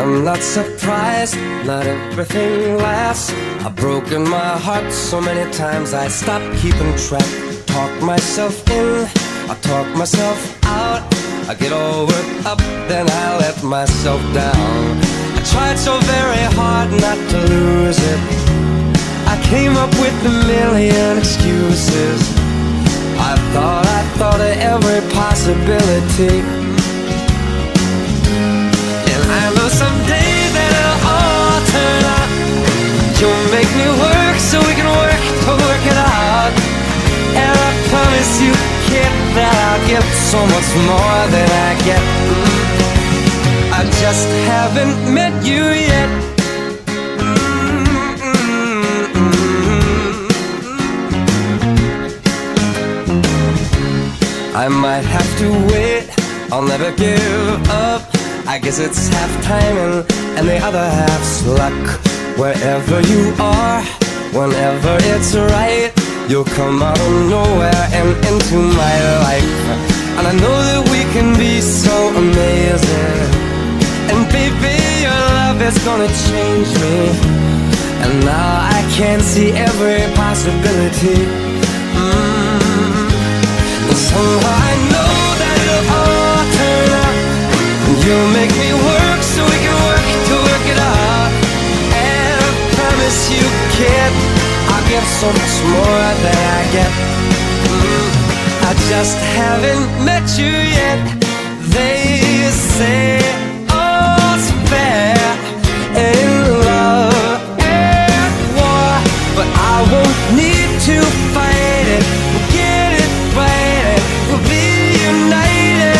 I'm not surprised, not everything lasts. I've broken my heart so many times I stopped keeping track. Talk myself in, I talk myself out. I get all worked up, then I let myself down. I tried so very hard not to lose it. I came up with a million excuses. I thought of every possibility. And I know someday that it'll all turn out. You'll make me work so we can work to work it out. And I promise you, kid, that I'll give so much more than I get. I just haven't met you yet. I might have to wait, I'll never give up. I guess it's half timing and the other half's luck. Wherever you are, whenever it's right, you'll come out of nowhere and into my life. And I know that we can be so amazing. And baby, your love is gonna change me. And now I can see every possibility. And somehow I know that it'll all turn out. And you'll make me work so we can work to work it out. And I promise you, kid, I'll give so much more than I get. I just haven't met you yet. They say all's fair in love and war, but I won't need to fight it. We'll get it right, we'll be united.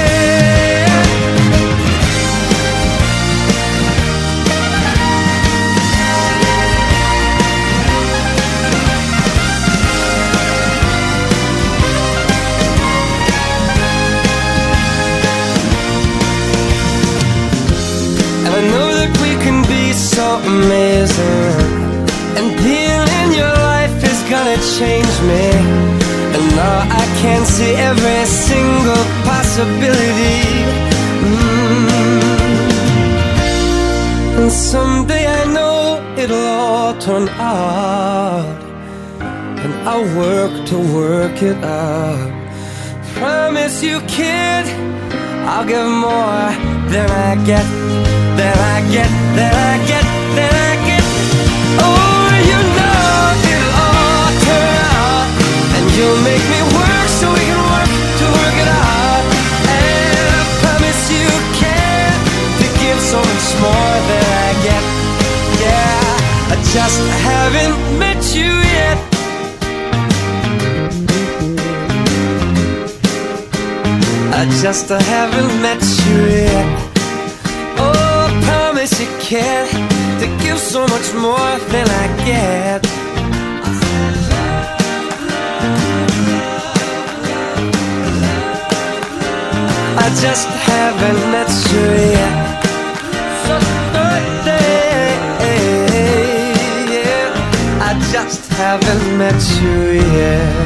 I know that we can be so amazing. And being in your life is gonna change me. And now I can see every single possibility. And someday I know it'll all turn out. And I'll work to work it out. Promise you, kid, I'll give more than I get. Then I get, then I get, then I get. Oh, you know it'll all turn out. And you'll make me work so we can work to work it out. And I promise you can, to give so much more than I get. Yeah, I just haven't met you yet. I just haven't met you yet. Promise you can, to give so much more than I get. I just haven't met you yet. So yeah, I just haven't met you yet.